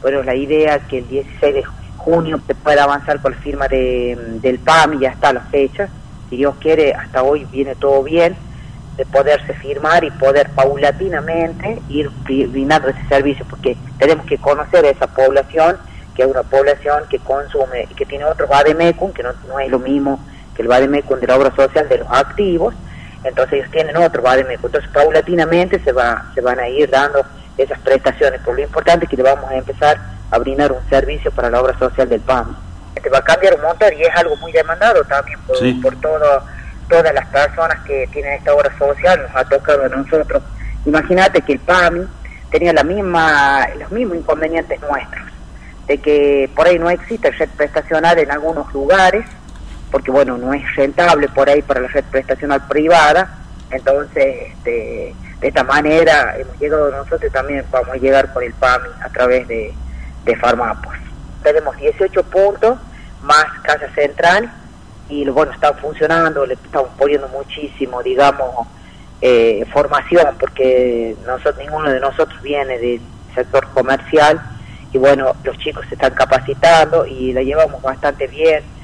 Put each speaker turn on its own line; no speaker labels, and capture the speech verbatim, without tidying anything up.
bueno, la idea es que el dieciséis de junio se pueda avanzar con la firma de, del P A M, y ya está la fecha, si Dios quiere, hasta hoy viene todo bien, de poderse firmar y poder paulatinamente ir brindando ese servicio, porque tenemos que conocer a esa población, que es una población que consume, que tiene otro vademecum, que no, no es lo mismo que el vademecum de la obra social de los activos, entonces ellos tienen otro vademecum, entonces paulatinamente se va se van a ir dando esas prestaciones, pero lo importante es que le vamos a empezar a brindar un servicio para la obra social del P A M. Este va a cambiar un montón y es algo muy demandado también por, sí. por todo, todas las personas que tienen esta obra social, nos ha tocado a nosotros. Imagínate que el P A M tenía la misma, los mismos inconvenientes nuestros, de que por ahí no existe red prestacional en algunos lugares, porque bueno, no es rentable por ahí para la red prestacional privada, entonces este, de esta manera hemos llegado nosotros también, vamos a llegar por el P A M a través de, de Farmapos. Tenemos dieciocho puntos, más Casa Central, y bueno, están funcionando, le estamos poniendo muchísimo, digamos, eh, formación, porque nosotros, ninguno de nosotros viene del sector comercial, y bueno, los chicos se están capacitando y la llevamos bastante bien.